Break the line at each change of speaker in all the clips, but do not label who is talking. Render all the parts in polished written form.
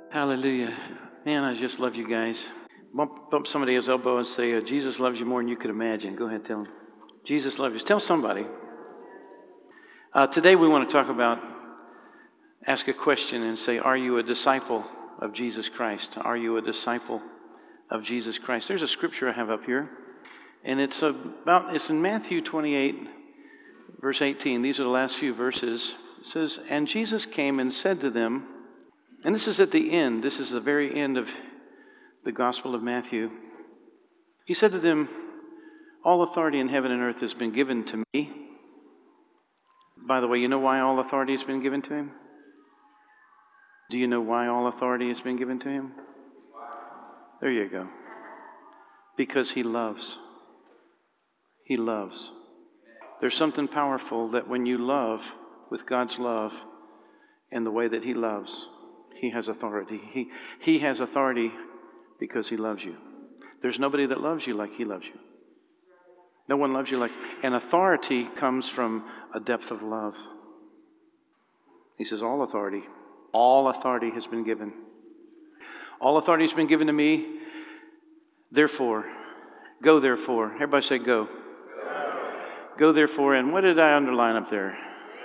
Hallelujah. Man, I just love you guys. Bump somebody's elbow and say, Jesus loves you more than you could imagine. Go ahead, tell them. Jesus loves you. Tell somebody. Today we want to talk about, ask a question and say, are you a disciple of Jesus Christ? Are you a disciple of Jesus Christ? There's a scripture I have up here, and it's in Matthew 28, verse 18. These are the last few verses. It says, and Jesus came and said to them, and this is at the end, this is the very end of the Gospel of Matthew. He said to them, all authority in heaven and earth has been given to me. By the way, you know why all authority has been given to him? Do you know why all authority has been given to him? There you go. Because he loves. He loves. There's something powerful that when you love with God's love and the way that he loves, he has authority. He has authority because he loves you. There's nobody that loves you like he loves you. No one loves you like... And authority comes from a depth of love. He says, all authority has been given. All authority has been given to me. Therefore, go therefore. Everybody say go. Go therefore. And what did I underline up there?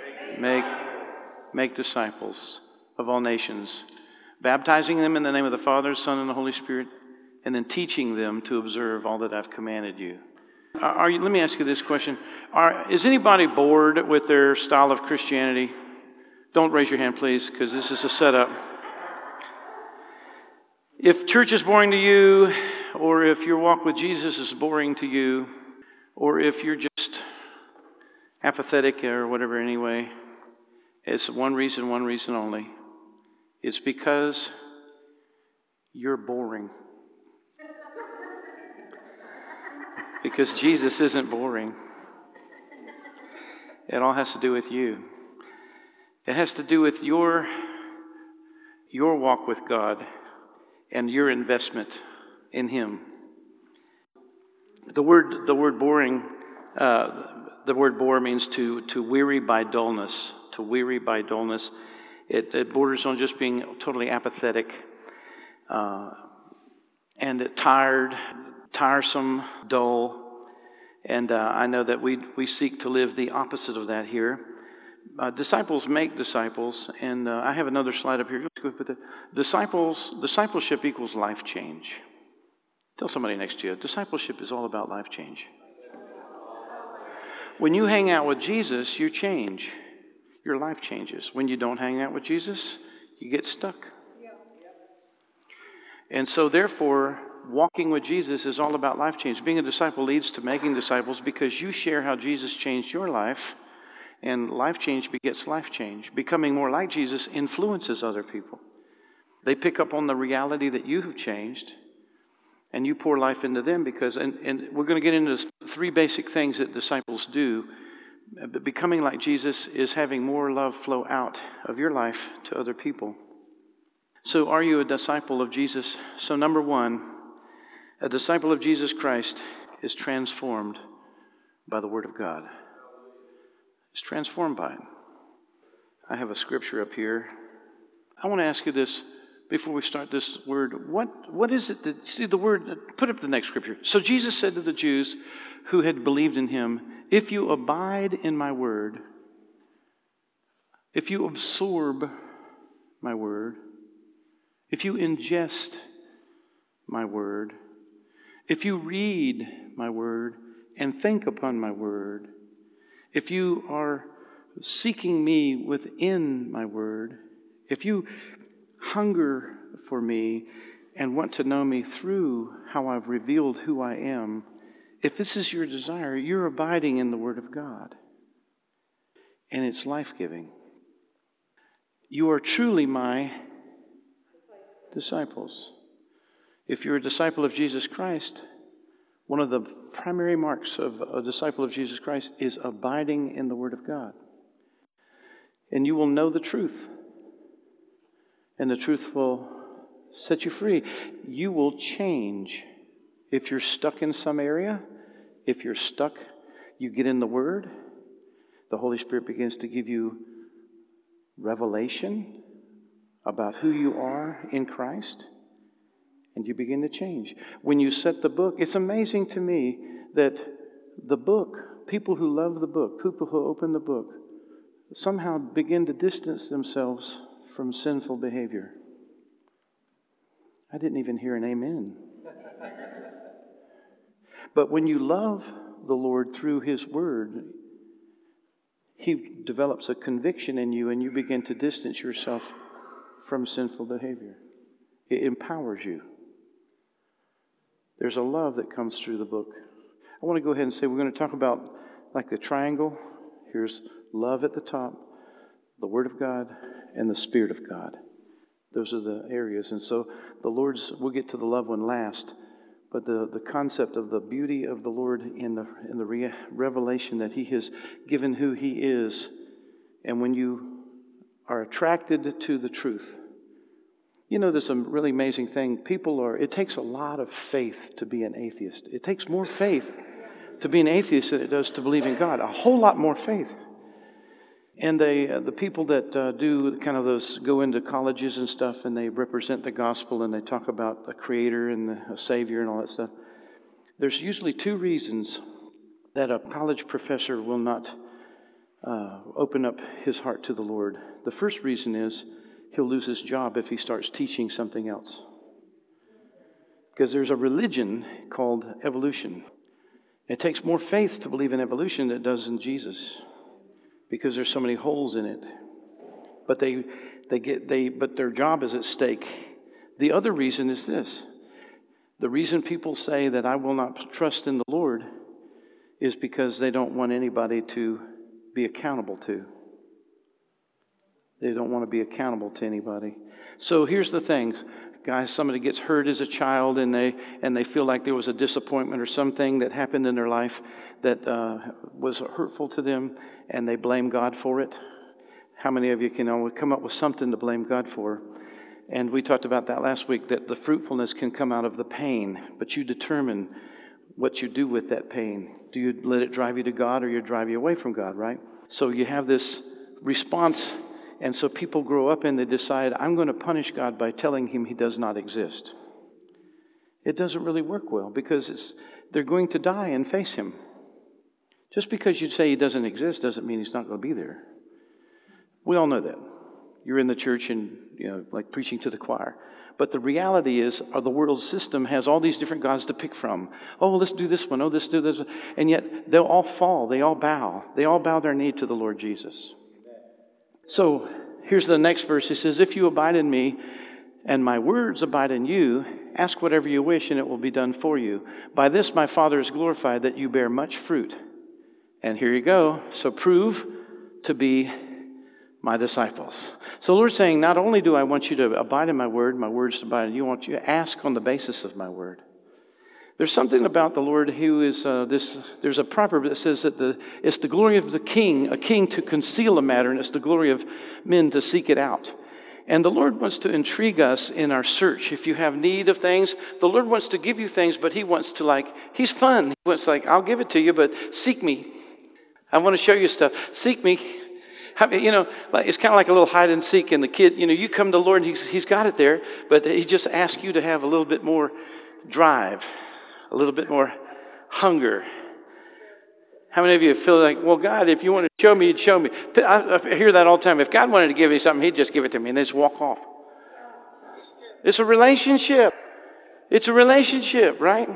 Make disciples of all nations, baptizing them in the name of the Father, Son, and the Holy Spirit, and then teaching them to observe all that I've commanded you. Let me ask you this question. Is anybody bored with their style of Christianity? Don't raise your hand, please, because this is a setup. If church is boring to you, or if your walk with Jesus is boring to you, or if you're just apathetic or whatever anyway, it's one reason only. It's because you're boring. Because Jesus isn't boring. It all has to do with you. It has to do with your walk with God and your investment in him. The word boring, the word bore means to weary by dullness. To weary by dullness. It borders on just being totally apathetic and tiresome, dull. And I know that we seek to live the opposite of that here. Disciples make disciples, and I have another slide up here. Let's go with the discipleship equals life change. Tell somebody next to you, discipleship is all about life change. When you hang out with Jesus, you change. Your life changes. When you don't hang out with Jesus, you get stuck. And so therefore, walking with Jesus is all about life change. Being a disciple leads to making disciples because you share how Jesus changed your life, and life change begets life change. Becoming more like Jesus influences other people. They pick up on the reality that you have changed, and you pour life into them because, and we're going to get into three basic things that disciples do. But becoming like Jesus is having more love flow out of your life to other people. So are you a disciple of Jesus? So number one, a disciple of Jesus Christ is transformed by the Word of God. It's transformed by it. I have a scripture up here. I want to ask you this before we start this word. What is it that, see the word, put up the next scripture. So Jesus said to the Jews who had believed in him, if you abide in my word, if you absorb my word, if you ingest my word, if you read my word and think upon my word, if you are seeking me within my word, if you hunger for me and want to know me through how I've revealed who I am, if this is your desire, you're abiding in the Word of God. And it's life-giving. You are truly my disciples. If you're a disciple of Jesus Christ, one of the primary marks of a disciple of Jesus Christ is abiding in the Word of God. And you will know the truth. And the truth will set you free. You will change. If you're stuck in some area, if you're stuck, you get in the Word, the Holy Spirit begins to give you revelation about who you are in Christ, and you begin to change. When you set the book, it's amazing to me that the book, people who love the book, people who open the book, somehow begin to distance themselves from sinful behavior. I didn't even hear an amen. But when you love the Lord through His Word, He develops a conviction in you and you begin to distance yourself from sinful behavior. It empowers you. There's a love that comes through the book. I want to go ahead and say we're going to talk about like the triangle. Here's love at the top, the Word of God, and the Spirit of God. Those are the areas. And so we'll get to the love one last, but the concept of the beauty of the Lord in the revelation that He has given who He is. And when you are attracted to the truth, you know, there's a really amazing thing. It takes a lot of faith to be an atheist. It takes more faith to be an atheist than it does to believe in God. A whole lot more faith. And the people that do kind of those, go into colleges and stuff, and they represent the gospel, and they talk about a creator and a savior and all that stuff. There's usually two reasons that a college professor will not open up his heart to the Lord. The first reason is he'll lose his job if he starts teaching something else. Because there's a religion called evolution. It takes more faith to believe in evolution than it does in Jesus, because there's so many holes in it. But but their job is at stake. The other reason is this. The reason people say that I will not trust in the Lord is because they don't want anybody to be accountable to. They don't want to be accountable to anybody. So here's the thing. Guys, somebody gets hurt as a child and they feel like there was a disappointment or something that happened in their life that was hurtful to them, and they blame God for it. How many of you can come up with something to blame God for? And we talked about that last week, that the fruitfulness can come out of the pain, but you determine what you do with that pain. Do you let it drive you to God, or you drive you away from God, right? So you have this response. And so people grow up and they decide, I'm going to punish God by telling Him He does not exist. It doesn't really work well, because they're going to die and face Him. Just because you say He doesn't exist doesn't mean He's not going to be there. We all know that. You're in the church and, like preaching to the choir. But the reality is, the world system has all these different gods to pick from. Oh, let's do this one. Oh, let's do this one. And yet they'll all fall. They all bow. They all bow their knee to the Lord Jesus. So here's the next verse. It says, if you abide in me and my words abide in you, ask whatever you wish and it will be done for you. By this my Father is glorified, that you bear much fruit. And here you go. So prove to be my disciples. So the Lord's saying, not only do I want you to abide in my words to abide in you, I want you to ask on the basis of my word. There's something about the Lord who is there's a proverb that says that it's the glory of a king to conceal a matter, and it's the glory of men to seek it out. And the Lord wants to intrigue us in our search. If you have need of things, the Lord wants to give you things, but He wants to He's fun. He wants I'll give it to you, but seek me. I want to show you stuff. Seek me. It's kind of like a little hide and seek, and the kid, you come to the Lord and He's got it there, but He just asks you to have a little bit more drive. A little bit more hunger. How many of you feel like, well, God, if you want to show me, you'd show me. I hear that all the time. If God wanted to give me something, He'd just give it to me and then just walk off. It's a relationship. It's a relationship, right?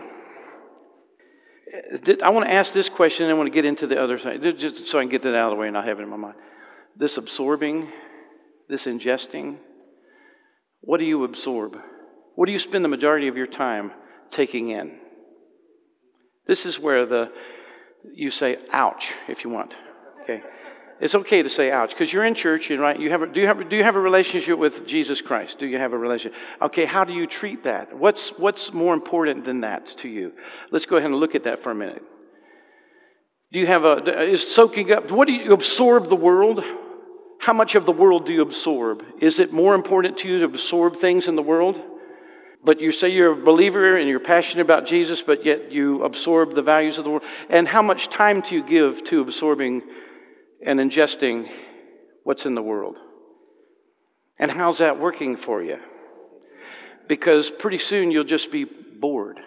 I want to ask this question and I want to get into the other side, just so I can get that out of the way and not have it in my mind. This absorbing, this ingesting, what do you absorb? What do you spend the majority of your time taking in? This is where you say ouch if you want. Okay, it's okay to say ouch because you're in church, right? Do you have a relationship with Jesus Christ? Do you have a relationship? Okay, how do you treat that? What's more important than that to you? Let's go ahead and look at that for a minute. Do you have is soaking up? What do you absorb the world? How much of the world do you absorb? Is it more important to you to absorb things in the world? But you say you're a believer and you're passionate about Jesus, but yet you absorb the values of the world. And how much time do you give to absorbing and ingesting what's in the world? And how's that working for you? Because pretty soon you'll just be bored.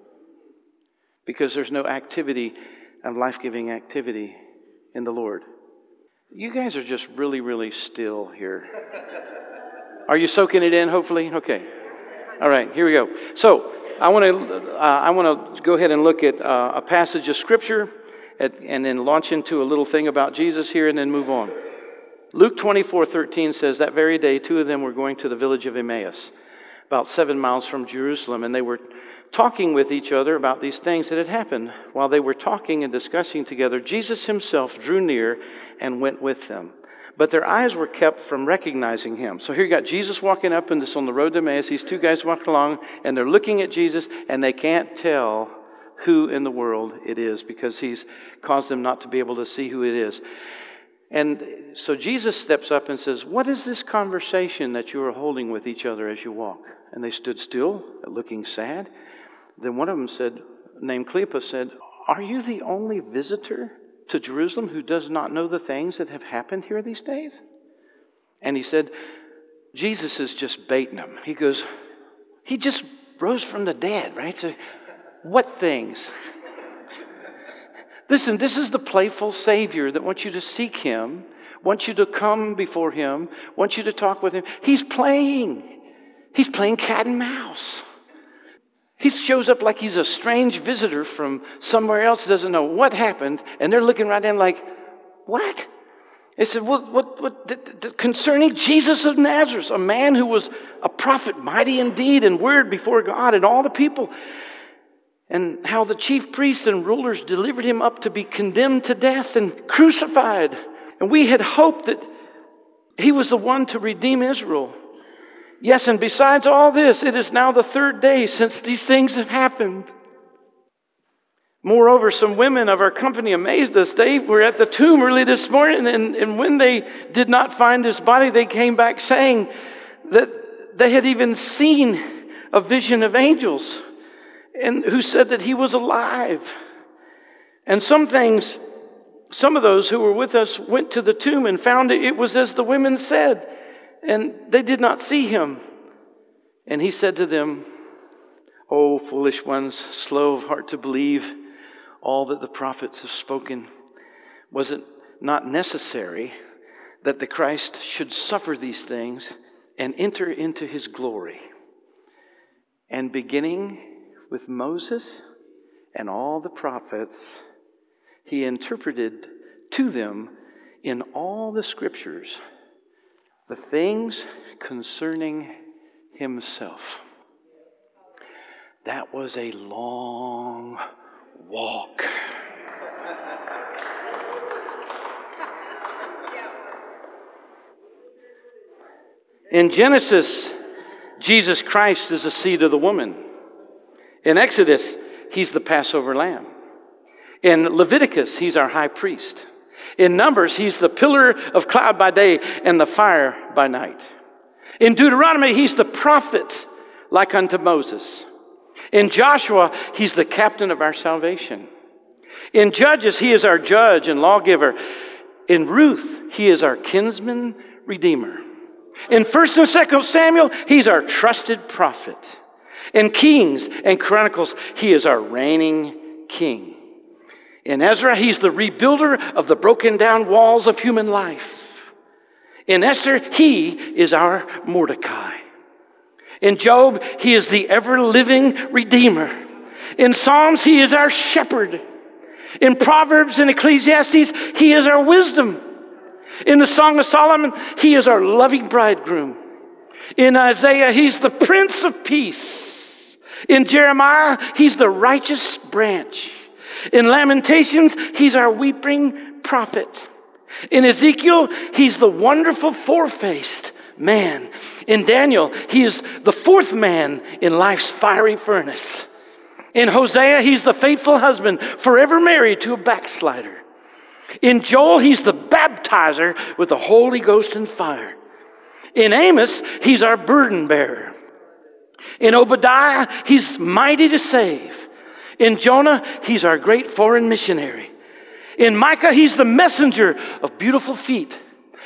Because there's no activity of life-giving activity in the Lord. You guys are just really, really still here. Are you soaking it in, hopefully? Okay. All right, here we go. So, I want to go ahead and look at a passage of Scripture and then launch into a little thing about Jesus here and then move on. Luke 24:13 says, that very day, two of them were going to the village of Emmaus, about 7 miles from Jerusalem, and they were talking with each other about these things that had happened. While they were talking and discussing together, Jesus himself drew near and went with them. But their eyes were kept from recognizing him. So here you got Jesus walking up on the road to Emmaus. These two guys walking along, and they're looking at Jesus, and they can't tell who in the world it is because he's caused them not to be able to see who it is. And so Jesus steps up and says, what is this conversation that you are holding with each other as you walk? And they stood still, looking sad. Then one of them said, named Cleopas, said, are you the only visitor to Jerusalem who does not know the things that have happened here these days? And he said, Jesus is just baiting them. He goes, he just rose from the dead, right? So, what things? Listen, this is the playful Savior that wants you to seek him, wants you to come before him, wants you to talk with him. He's playing cat and mouse. He shows up like he's a strange visitor from somewhere else, doesn't know what happened, and they're looking right at him like, what? They said, what concerning Jesus of Nazareth, a man who was a prophet, mighty in deed and word before God and all the people, and how the chief priests and rulers delivered him up to be condemned to death and crucified. And we had hoped that he was the one to redeem Israel. Yes, and besides all this, it is now the third day since these things have happened. Moreover, some women of our company amazed us. They were at the tomb early this morning, and when they did not find his body, they came back saying that they had even seen a vision of angels and who said that he was alive. And some of those who were with us went to the tomb and found it was as the women said, and they did not see him. And he said to them, O foolish ones, slow of heart to believe all that the prophets have spoken. Was it not necessary that the Christ should suffer these things and enter into his glory? And beginning with Moses and all the prophets, he interpreted to them in all the scriptures the things concerning himself. That was a long walk. In Genesis, Jesus Christ is the seed of the woman. In Exodus, he's the Passover lamb. In Leviticus, he's our high priest. In Numbers, he's the pillar of cloud by day and the fire by night. In Deuteronomy, he's the prophet like unto Moses. In Joshua, he's the captain of our salvation. In Judges, he is our judge and lawgiver. In Ruth, he is our kinsman redeemer. In 1st and 2nd Samuel, he's our trusted prophet. In Kings and Chronicles, he is our reigning king. In Ezra, he's the rebuilder of the broken down walls of human life. In Esther, he is our Mordecai. In Job, he is the ever-living Redeemer. In Psalms, he is our shepherd. In Proverbs and Ecclesiastes, he is our wisdom. In the Song of Solomon, he is our loving bridegroom. In Isaiah, he's the Prince of Peace. In Jeremiah, he's the righteous branch. In Lamentations, he's our weeping prophet. In Ezekiel, he's the wonderful four-faced man. In Daniel, he is the fourth man in life's fiery furnace. In Hosea, he's the faithful husband, forever married to a backslider. In Joel, he's the baptizer with the Holy Ghost and fire. In Amos, he's our burden bearer. In Obadiah, he's mighty to save. In Jonah, he's our great foreign missionary. In Micah, he's the messenger of beautiful feet.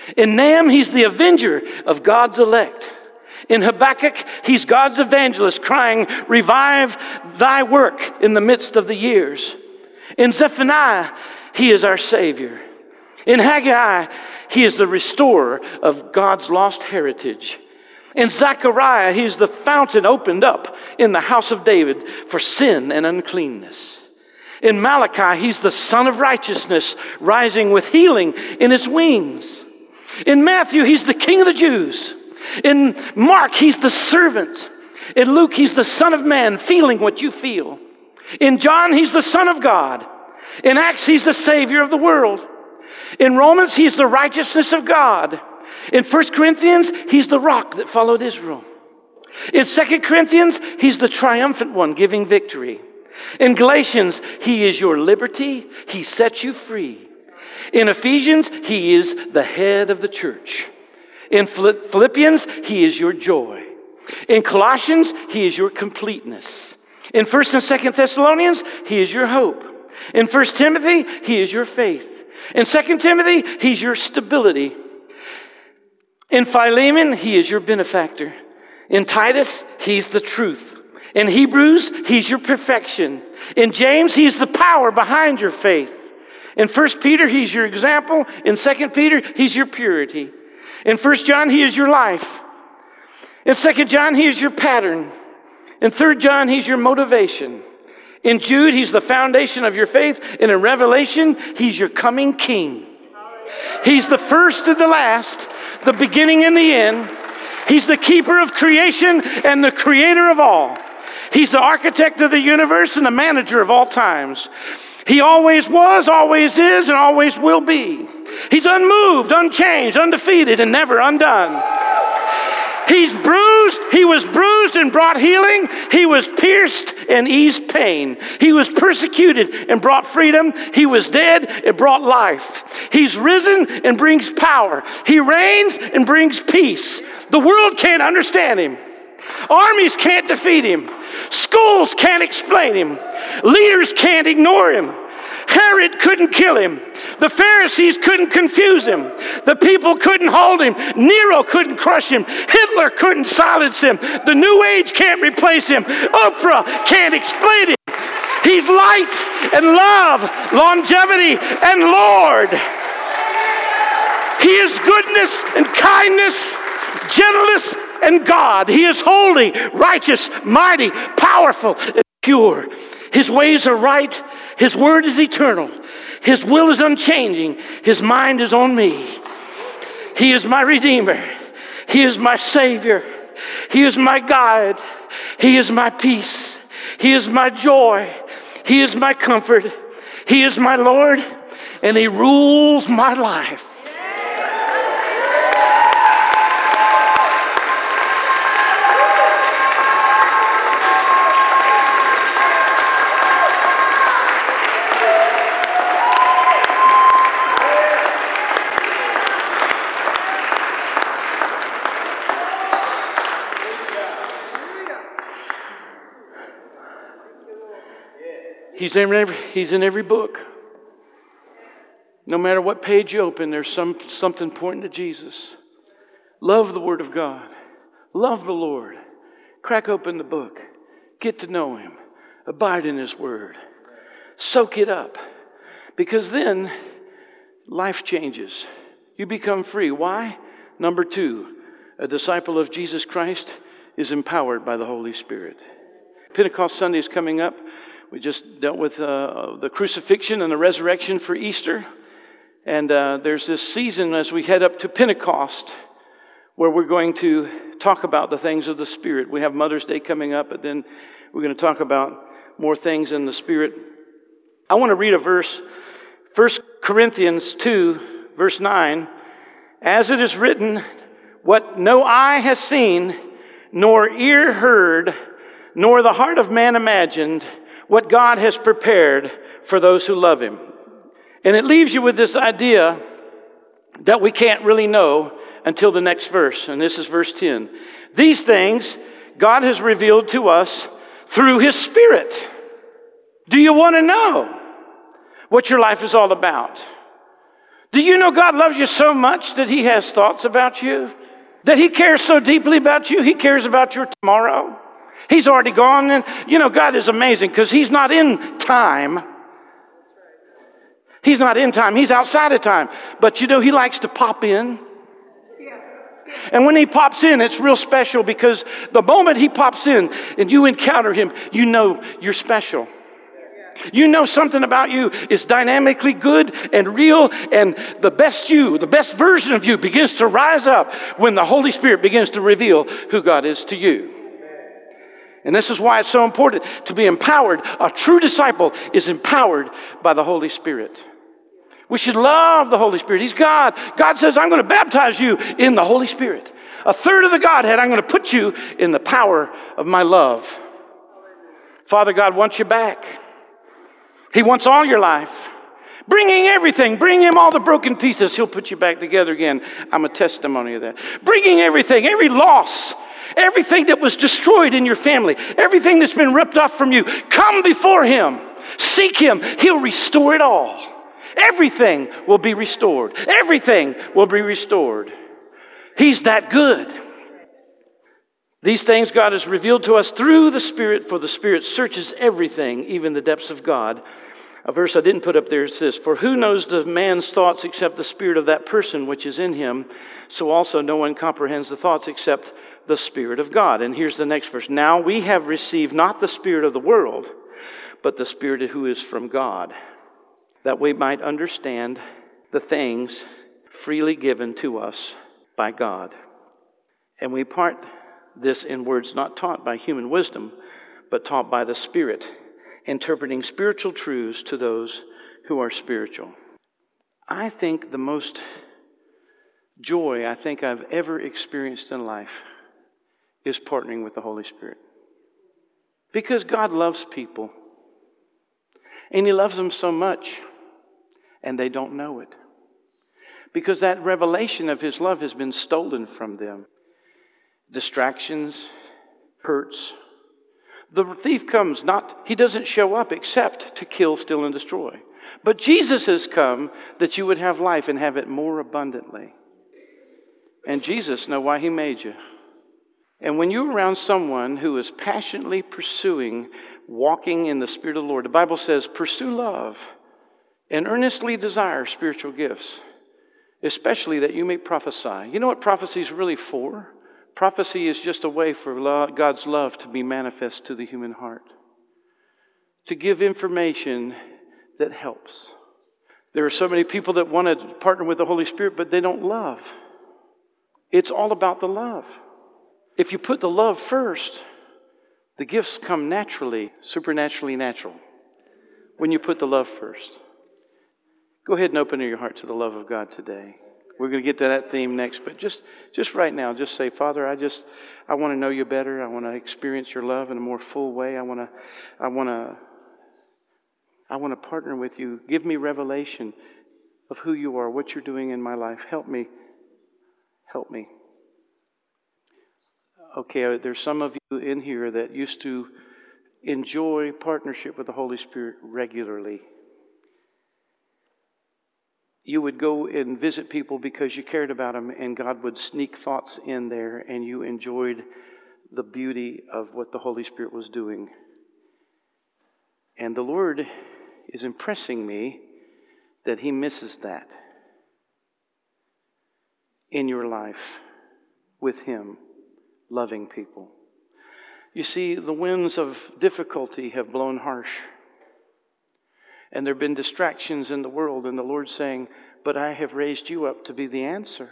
In Nahum, he's the avenger of God's elect. In Habakkuk, he's God's evangelist crying, revive thy work in the midst of the years. In Zephaniah, he is our Savior. In Haggai, he is the restorer of God's lost heritage. In Zechariah, he's the fountain opened up in the house of David for sin and uncleanness. In Malachi, he's the Son of Righteousness rising with healing in his wings. In Matthew, he's the King of the Jews. In Mark, he's the servant. In Luke, he's the Son of Man, feeling what you feel. In John, he's the Son of God. In Acts, he's the Savior of the world. In Romans, he's the righteousness of God. In 1 Corinthians, he's the rock that followed Israel. In 2 Corinthians, he's the triumphant one giving victory. In Galatians, he is your liberty. He sets you free. In Ephesians, he is the head of the church. In Philippians, he is your joy. In Colossians, he is your completeness. In 1 and 2 Thessalonians, he is your hope. In 1 Timothy, he is your faith. In 2 Timothy, he's your stability. In Philemon, he is your benefactor. In Titus, he's the truth. In Hebrews, he's your perfection. In James, he's the power behind your faith. In 1 Peter, he's your example. In 2 Peter, he's your purity. In 1 John, he is your life. In 2 John, he is your pattern. In 3 John, he's your motivation. In Jude, he's the foundation of your faith. And in Revelation, he's your coming king. He's the first and the last, the beginning and the end. He's the keeper of creation and the creator of all. He's the architect of the universe and the manager of all times. He always was, always is, and always will be. He's unmoved, unchanged, undefeated, and never undone. He was bruised and brought healing. He was pierced and eased pain. He was persecuted and brought freedom. He was dead and brought life. He's risen and brings power. He reigns and brings peace. The world can't understand him. Armies can't defeat him. Schools can't explain him. Leaders can't ignore him. Herod couldn't kill him. The Pharisees couldn't confuse him. The people couldn't hold him. Nero couldn't crush him. Hitler couldn't silence him. The New Age can't replace him. Oprah can't explain him. He's light and love, longevity and Lord. He is goodness and kindness, gentleness and God. He is holy, righteous, mighty, powerful, and pure. His ways are right. His word is eternal. His will is unchanging. His mind is on me. He is my Redeemer. He is my Savior. He is my guide. He is my peace. He is my joy. He is my comfort. He is my Lord, and He rules my life. He's in every book. No matter what page you open, there's something pointing to Jesus. Love the Word of God. Love the Lord. Crack open the book. Get to know Him. Abide in His Word. Soak it up. Because then, life changes. You become free. Why? Number 2, a disciple of Jesus Christ is empowered by the Holy Spirit. Pentecost Sunday is coming up. We just dealt with the crucifixion and the resurrection for Easter. And there's this season as we head up to Pentecost where we're going to talk about the things of the Spirit. We have Mother's Day coming up, but then we're going to talk about more things in the Spirit. I want to read a verse, 1 Corinthians 2, verse 9. As it is written, what no eye has seen, nor ear heard, nor the heart of man imagined, what God has prepared for those who love Him. And it leaves you with this idea that we can't really know until the next verse. And this is verse 10. These things God has revealed to us through His Spirit. Do you want to know what your life is all about? Do you know God loves you so much that He has thoughts about you? That He cares so deeply about you, He cares about your tomorrow. He's already gone. And God is amazing because He's not in time. He's not in time. He's outside of time. But He likes to pop in. And when He pops in, it's real special because the moment He pops in and you encounter Him, you know you're special. You know something about you is dynamically good and real, and the best version of you begins to rise up when the Holy Spirit begins to reveal who God is to you. And this is why it's so important to be empowered. A true disciple is empowered by the Holy Spirit. We should love the Holy Spirit. He's God. God says, I'm going to baptize you in the Holy Spirit. A third of the Godhead, I'm going to put you in the power of my love. Father God wants you back. He wants all your life. Bringing everything. Bring Him all the broken pieces. He'll put you back together again. I'm a testimony of that. Bringing everything, every loss, everything that was destroyed in your family, everything that's been ripped off from you. Come before Him. Seek Him. He'll restore it all. Everything will be restored. Everything will be restored. He's that good. These things God has revealed to us through the Spirit, for the Spirit searches everything, even the depths of God. A verse I didn't put up there says, for who knows the man's thoughts except the spirit of that person which is in him? So also no one comprehends the thoughts except the Spirit of God. And here's the next verse. Now we have received not the spirit of the world, but the Spirit who is from God, that we might understand the things freely given to us by God. And we part this in words not taught by human wisdom, but taught by the Spirit, interpreting spiritual truths to those who are spiritual. I think the most joy I've ever experienced in life is partnering with the Holy Spirit. Because God loves people. And He loves them so much, and they don't know it. Because that revelation of His love has been stolen from them. Distractions, hurts. The thief comes he doesn't show up except to kill, steal, and destroy. But Jesus has come that you would have life and have it more abundantly. And Jesus knows why He made you. And when you're around someone who is passionately pursuing, walking in the Spirit of the Lord, the Bible says, pursue love and earnestly desire spiritual gifts, especially that you may prophesy. You know what prophecy is really for? Prophecy is just a way for God's love to be manifest to the human heart. To give information that helps. There are so many people that want to partner with the Holy Spirit, but they don't love. It's all about the love. If you put the love first, the gifts come naturally, supernaturally natural. When you put the love first. Go ahead and open your heart to the love of God today. We're going to get to that theme next, but just right now, just say, Father, I want to know you better. I want to experience your love in a more full way. I want to partner with you. Give me revelation of who you are, what you're doing in my life. Help me. Help me. Okay, there's some of you in here that used to enjoy partnership with the Holy Spirit regularly. You would go and visit people because you cared about them, and God would sneak thoughts in there, and you enjoyed the beauty of what the Holy Spirit was doing. And the Lord is impressing me that He misses that in your life with Him, loving people. You see, the winds of difficulty have blown harsh. And there have been distractions in the world, and the Lord's saying, but I have raised you up to be the answer.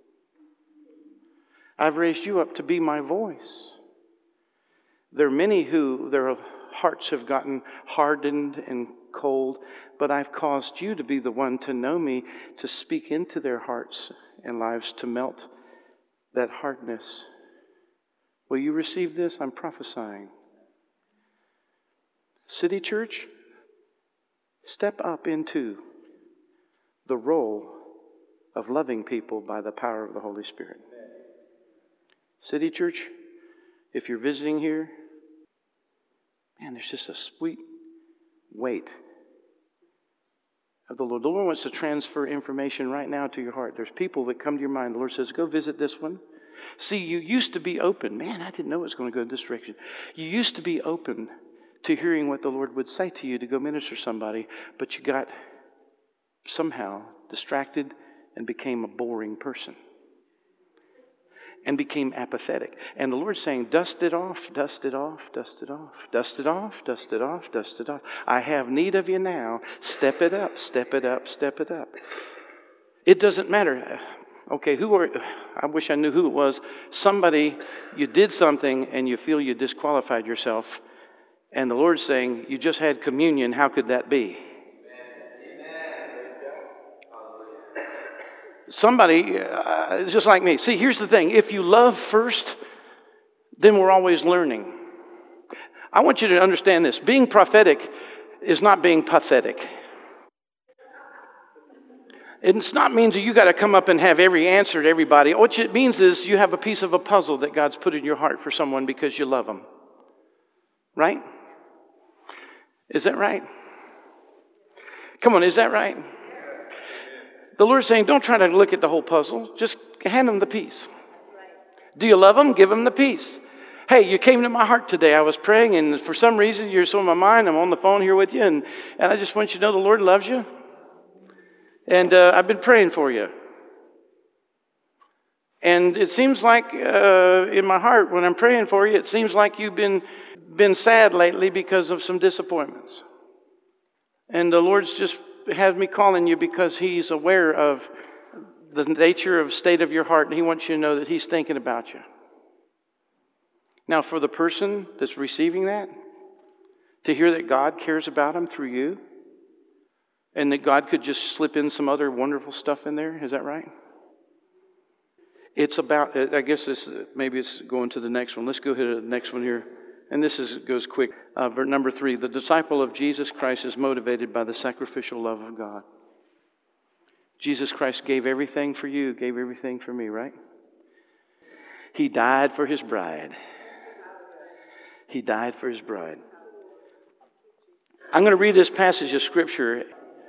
I've raised you up to be my voice. There are many who their hearts have gotten hardened and cold, but I've caused you to be the one to know me, to speak into their hearts and lives, to melt that hardness. Will you receive this? I'm prophesying. City Church, step up into the role of loving people by the power of the Holy Spirit. City Church, if you're visiting here, man, there's just a sweet weight
of the Lord. The Lord wants to transfer information right now to your heart. There's people that come to your mind. The Lord says, go visit this one. See, you used to be open. Man, I didn't know it was going to go in this direction. You used to be open to hearing what the Lord would say to you to go minister to somebody, but you got somehow distracted and became a boring person and became apathetic. And the Lord's saying, dust it off, dust it off, dust it off, dust it off, dust it off, dust it off. I have need of you now. Step it up, step it up, step it up. It doesn't matter. Okay, I wish I knew who it was. Somebody, you did something and you feel you disqualified yourself. And the Lord's saying, you just had communion. How could that be? Somebody, just like me. See, here's the thing. If you love first, then we're always learning. I want you to understand this. Being prophetic is not being pathetic. It's not means that you got to come up and have every answer to everybody. What it means is you have a piece of a puzzle that God's put in your heart for someone because you love them. Right? Is that right? Come on, is that right? The Lord's saying, don't try to look at the whole puzzle. Just hand them the piece. Do you love them? Give them the piece. Hey, you came to my heart today. I was praying, and for some reason, you're so in my mind. I'm on the phone here with you, and I just want you to know the Lord loves you. And I've been praying for you. And it seems like in my heart, when I'm praying for you, it seems like you've been sad lately because of some disappointments. And the Lord's just has me calling you because He's aware of the nature of state of your heart, and He wants you to know that He's thinking about you. Now, for the person that's receiving that, to hear that God cares about them through you, and that God could just slip in some other wonderful stuff in there, is that right? It's about, I guess maybe it's going to the next one. Let's go ahead to the next one here. And this goes quick. Number 3, the disciple of Jesus Christ is motivated by the sacrificial love of God. Jesus Christ gave everything for you, gave everything for me, right? He died for His bride. He died for His bride. I'm going to read this passage of Scripture.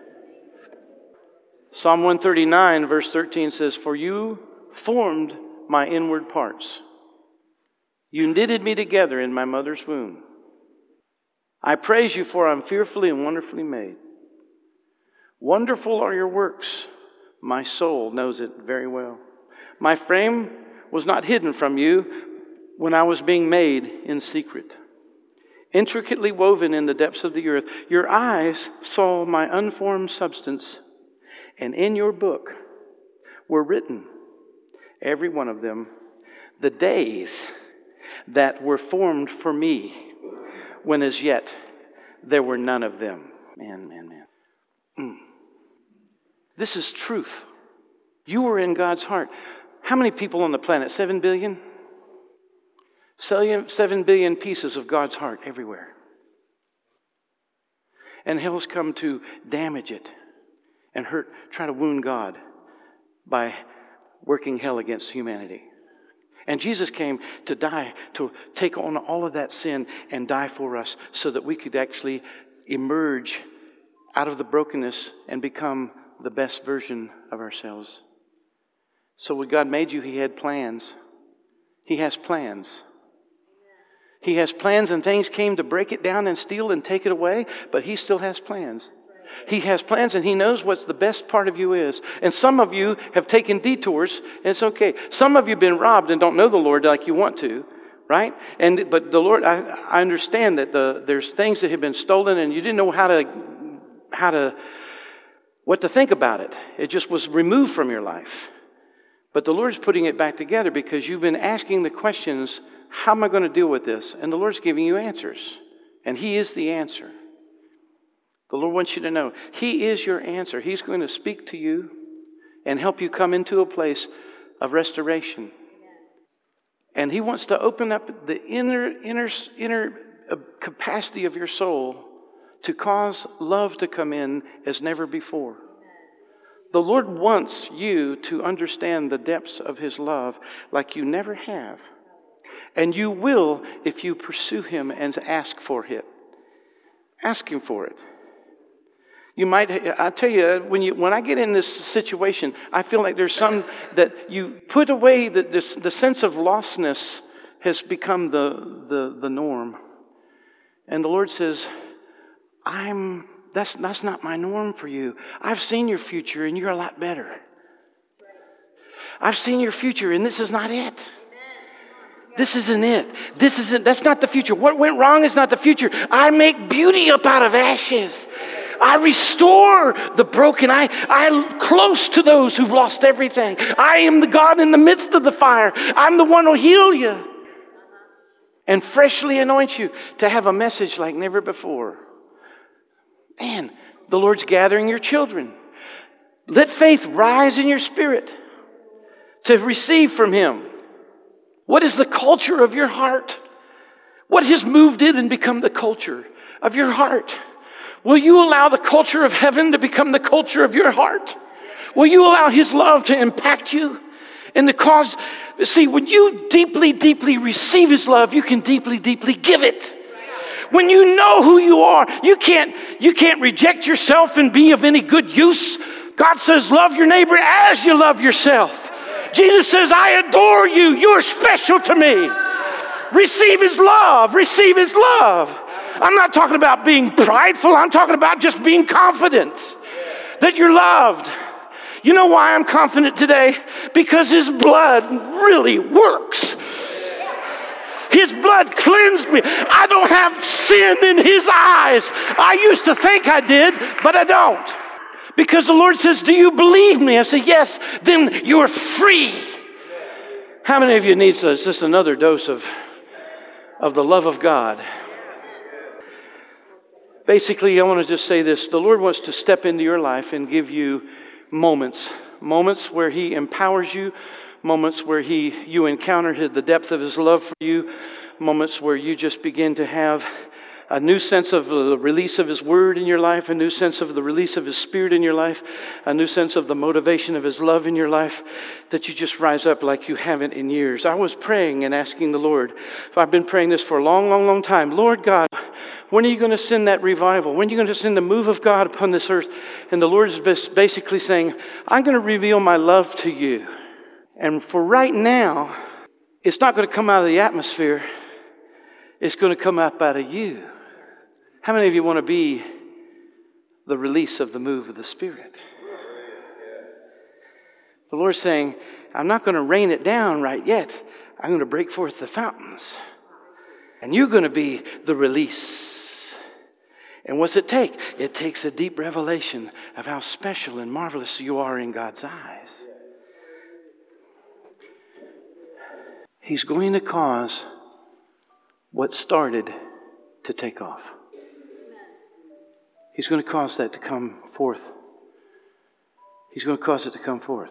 Psalm 139, verse 13 says, "For you formed my inward parts. You knitted me together in my mother's womb. I praise you, for I'm fearfully and wonderfully made. Wonderful are your works. My soul knows it very well. My frame was not hidden from you when I was being made in secret, intricately woven in the depths of the earth. Your eyes saw my unformed substance, and in your book were written, every one of them, the days that were formed for me, when as yet there were none of them." Man. This is truth. You were in God's heart. How many people on the planet? 7 billion? 7 billion pieces of God's heart everywhere. And hell's come to damage it and hurt, try to wound God by working hell against humanity. And Jesus came to die, to take on all of that sin and die for us so that we could actually emerge out of the brokenness and become the best version of ourselves. So when God made you, He had plans. He has plans. He has plans, and things came to break it down and steal and take it away, but He still has plans. He has plans, and He knows what the best part of you is. And some of you have taken detours, and it's okay. Some of you have been robbed and don't know the Lord like you want to, right? But the Lord, I understand that there's things that have been stolen, and you didn't know what to think about it. It just was removed from your life. But the Lord's putting it back together because you've been asking the questions, how am I going to deal with this? And the Lord's giving you answers, and He is the answer. The Lord wants you to know He is your answer. He's going to speak to you and help you come into a place of restoration. And He wants to open up the inner capacity of your soul to cause love to come in as never before. The Lord wants you to understand the depths of His love like you never have. And you will if you pursue Him and ask for it. Ask Him for it. I tell you, when I get in this situation, I feel like there's some that you put away, the sense of lostness has become the norm. And the Lord says, that's not my norm for you. I've seen your future and you're a lot better. I've seen your future and this is not it. This isn't it. That's not the future. What went wrong is not the future. I make beauty up out of ashes. I restore the broken. I'm close to those who've lost everything. I am the God in the midst of the fire. I'm the one who'll heal you and freshly anoint you to have a message like never before. Man, the Lord's gathering your children. Let faith rise in your spirit to receive from Him. What is the culture of your heart? What has moved in and become the culture of your heart? Will you allow the culture of heaven to become the culture of your heart? Will you allow His love to impact you? And see, when you deeply, deeply receive His love, you can deeply, deeply give it. When you know who you are, you can't reject yourself and be of any good use. God says, love your neighbor as you love yourself. Jesus says, I adore you. You're special to me. Receive His love. Receive His love. I'm not talking about being prideful. I'm talking about just being confident that you're loved. You know why I'm confident today? Because His blood really works. His blood cleansed me. I don't have sin in His eyes. I used to think I did, but I don't. Because the Lord says, do you believe me? I say, yes. Then you're free. How many of you need just another dose of the love of God? Basically, I want to just say this. The Lord wants to step into your life and give you moments where He empowers you, moments where you encounter the depth of His love for you, moments where you just begin to have a new sense of the release of His Word in your life, a new sense of the release of His Spirit in your life, a new sense of the motivation of His love in your life, that you just rise up like you haven't in years. I was praying and asking the Lord, I've been praying this for a long, long, long time. Lord God, when are you going to send that revival? When are you going to send the move of God upon this earth? And the Lord is basically saying, I'm going to reveal my love to you. And for right now, it's not going to come out of the atmosphere. It's going to come up out of you. How many of you want to be the release of the move of the Spirit? The Lord's saying, I'm not going to rain it down right yet. I'm going to break forth the fountains. And you're going to be the release. And what's it take? It takes a deep revelation of how special and marvelous you are in God's eyes. He's going to cause what started to take off. He's going to cause that to come forth. He's going to cause it to come forth.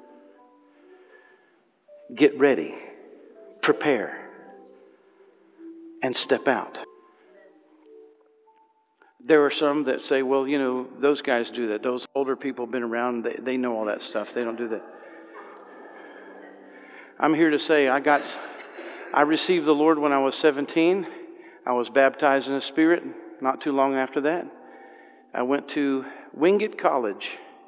Get ready. Prepare. And step out. There are some that say, well, those guys do that. Those older people have been around. They know all that stuff. They don't do that. I'm here to say I received the Lord when I was 17. I was baptized in the Spirit not too long after that. I went to Wingate College.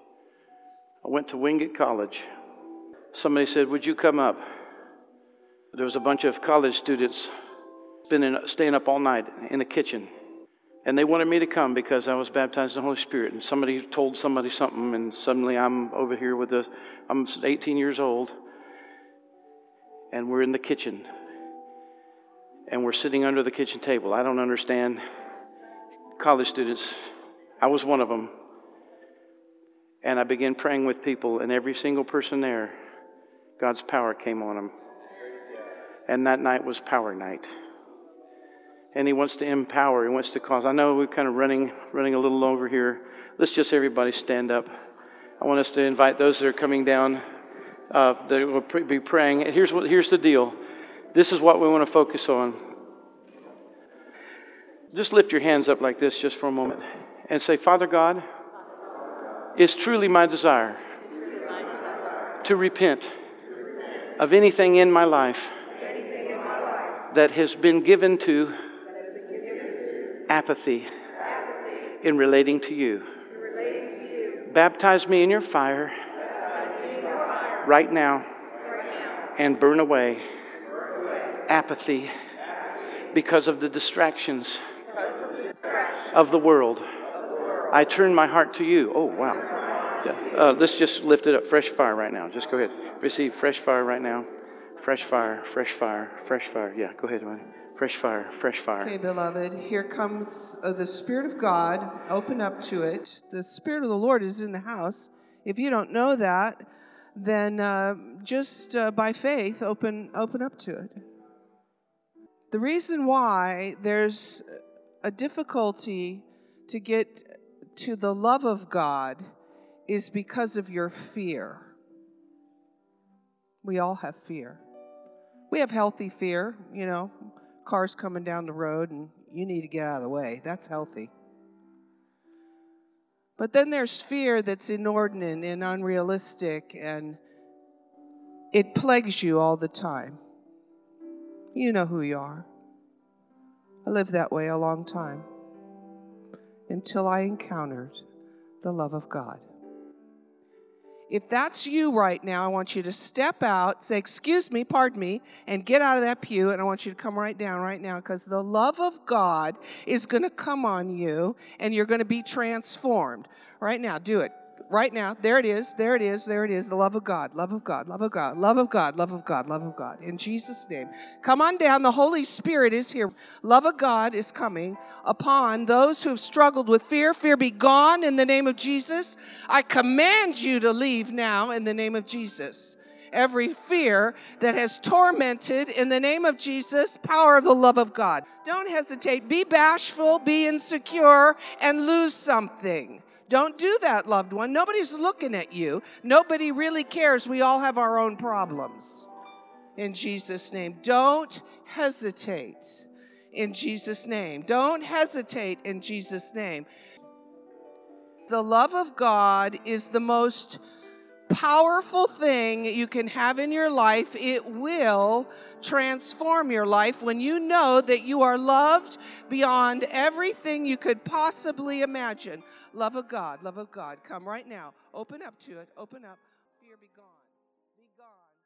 Somebody said, would you come up? There was a bunch of college students staying up all night in the kitchen. And they wanted me to come because I was baptized in the Holy Spirit. And somebody told somebody something, and suddenly I'm over here I'm 18 years old. And we're in the kitchen. And we're sitting under the kitchen table. I don't understand college students. I was one of them. And I began praying with people, and every single person there, God's power came on them. And that night was power night. And He wants to empower. He wants to cause. I know we're kind of running a little over here. Let's just everybody stand up. I want us to invite those that are coming down that will be praying. And here's the deal. This is what we want to focus on. Just lift your hands up like this just for a moment and say, Father God, it's truly my desire to repent of anything in my life that has been given to apathy in relating to you.
Baptize me in your fire right now and burn away apathy because of the distractions of the world. I turn my heart to you. Oh, wow. Let's just lift it up. Fresh fire right now. Just go ahead. Receive fresh fire right now. Fresh fire, fresh fire, fresh fire. Yeah, go ahead, honey. Fresh fire, fresh fire.
Okay, beloved, here comes the Spirit of God. Open up to it. The Spirit of the Lord is in the house. If you don't know that, then just by faith, open up to it. The reason why there's a difficulty to get to the love of God is because of your fear. We all have fear. We have healthy fear, cars coming down the road and you need to get out of the way. That's healthy. But then there's fear that's inordinate and unrealistic, and it plagues you all the time. You know who you are. I lived that way a long time until I encountered the love of God. If that's you right now, I want you to step out, say, excuse me, pardon me, and get out of that pew, and I want you to come right down right now, because the love of God is going to come on you, and you're going to be transformed. Right now, do it. Right now. There it is, there it is, there it is. The love of God, love of God, love of God, love of God, love of God, love of God. In Jesus' name. Come on down. The Holy Spirit is here. Love of God is coming upon those who have struggled with fear. Fear be gone in the name of Jesus. I command you to leave now in the name of Jesus. Every fear that has tormented in the name of Jesus, power of the love of God. Don't hesitate. Be bashful, be insecure, and lose something. Don't do that, loved one. Nobody's looking at you. Nobody really cares. We all have our own problems. In Jesus' name. Don't hesitate. In Jesus' name. Don't hesitate in Jesus' name. The love of God is the most powerful thing you can have in your life. It will transform your life when you know that you are loved beyond everything you could possibly imagine. Love of God, come right now. Open up to it. Open up. Fear be gone.